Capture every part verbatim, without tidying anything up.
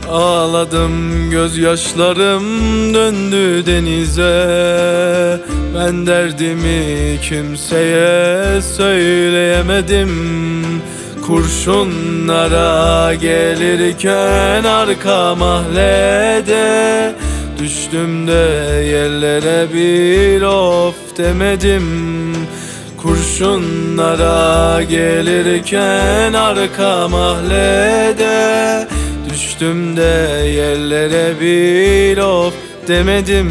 Ağladım, gözyaşlarım döndü denize. Ben derdimi kimseye söyleyemedim. Kurşunlara gelirken arka mahallede düştüm de yerlere bir of demedim. Kurşunlara gelirken arka mahallede düştüm de yerlere bir of demedim.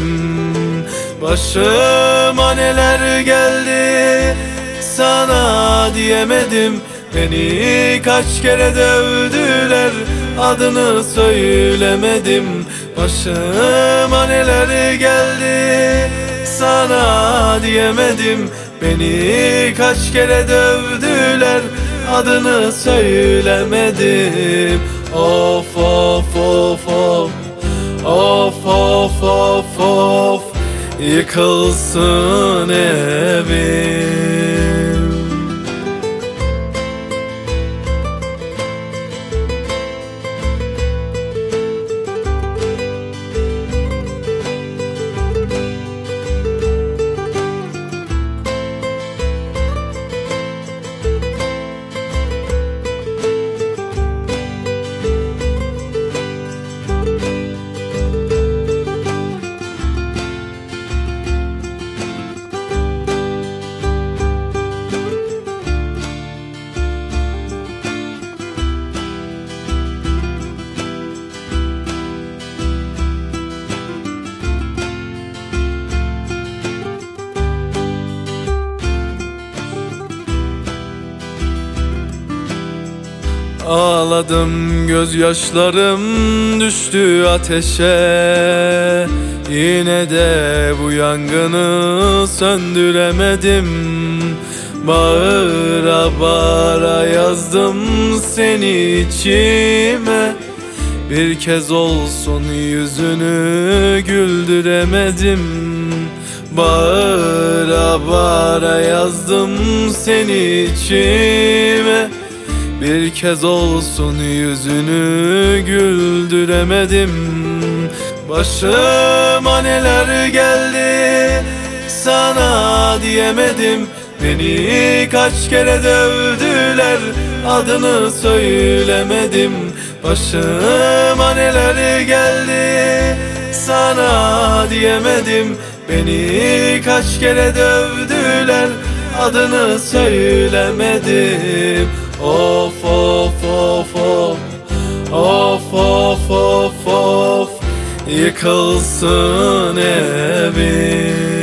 Başıma neler geldi sana diyemedim. Beni kaç kere dövdüler, adını söylemedim. Başıma neler geldi sana diyemedim. Beni kaç kere dövdüler, adını söylemedim. Of of of of, of of of of, yıkılsın evim. Ağladım, gözyaşlarım düştü ateşe. Yine de bu yangını söndüremedim. Bağıra bağıra yazdım seni içime. Bir kez olsun yüzünü güldüremedim. Bağıra bağıra yazdım seni içime. Bir kez olsun yüzünü güldüremedim. Başıma neler geldi sana diyemedim. Beni kaç kere dövdüler, adını söylemedim. Başıma neler geldi sana diyemedim. Beni kaç kere dövdüler, adını söylemedim. Of of of of, of of of of, yıkılsın evim.